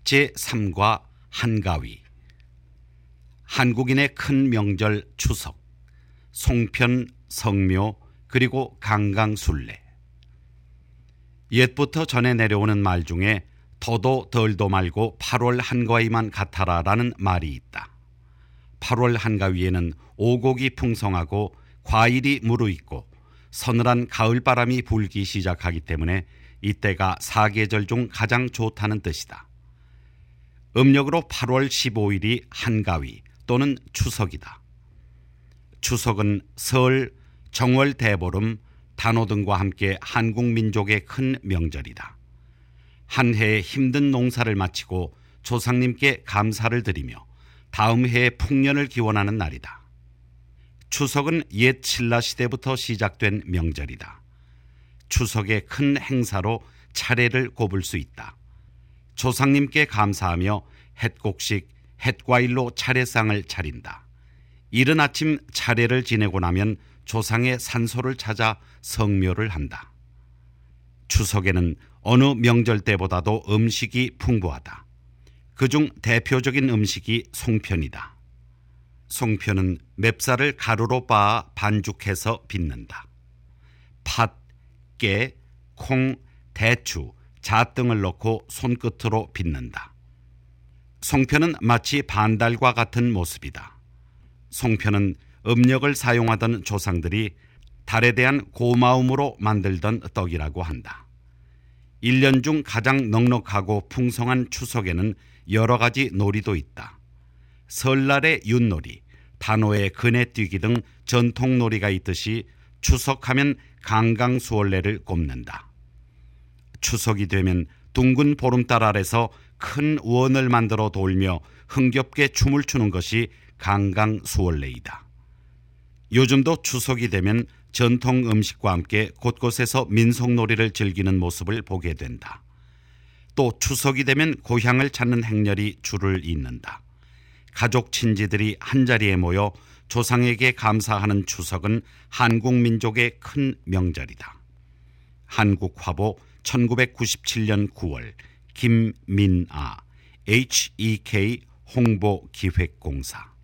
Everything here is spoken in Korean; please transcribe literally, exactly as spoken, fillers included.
제삼 과 한가위. 한국인의 큰 명절 추석, 송편, 성묘, 그리고 강강술래. 옛부터 전해 내려오는 말 중에 더도 덜도 말고 팔월 한가위만 같아라 라는 말이 있다. 팔월 한가위에는 오곡이 풍성하고 과일이 무르익고 서늘한 가을바람이 불기 시작하기 때문에 이때가 사계절 중 가장 좋다는 뜻이다. 음력으로 팔월 십오일이 한가위 또는 추석이다. 추석은 설, 정월 대보름, 단오 등과 함께 한국 민족의 큰 명절이다. 한 해의 힘든 농사를 마치고 조상님께 감사를 드리며 다음 해의 풍년을 기원하는 날이다. 추석은 옛 신라 시대부터 시작된 명절이다. 추석의 큰 행사로 차례를 꼽을 수 있다. 조상님께 감사하며 햇곡식, 햇과일로 차례상을 차린다. 이른 아침 차례를 지내고 나면 조상의 산소를 찾아 성묘를 한다. 추석에는 어느 명절 때보다도 음식이 풍부하다. 그중 대표적인 음식이 송편이다. 송편은 맵쌀을 가루로 빻아 반죽해서 빚는다. 팥, 깨, 콩, 대추, 잣 등을 넣고 손끝으로 빚는다. 송편은 마치 반달과 같은 모습이다. 송편은 음력을 사용하던 조상들이 달에 대한 고마움으로 만들던 떡이라고 한다. 일 년 중 가장 넉넉하고 풍성한 추석에는 여러 가지 놀이도 있다. 설날의 윷놀이, 단오의 그네뛰기 등 전통 놀이가 있듯이 추석하면 강강수월래를 꼽는다. 추석이 되면 둥근 보름달 아래서 큰 우원을 만들어 돌며 흥겹게 춤을 추는 것이 강강수월래이다. 요즘도 추석이 되면 전통 음식과 함께 곳곳에서 민속놀이를 즐기는 모습을 보게 된다. 또 추석이 되면 고향을 찾는 행렬이 줄을 잇는다. 가족 친지들이 한자리에 모여 조상에게 감사하는 추석은 한국 민족의 큰 명절이다. 한국화보 천구백구십칠년 구월 김민아 에이치이케이 홍보기획공사.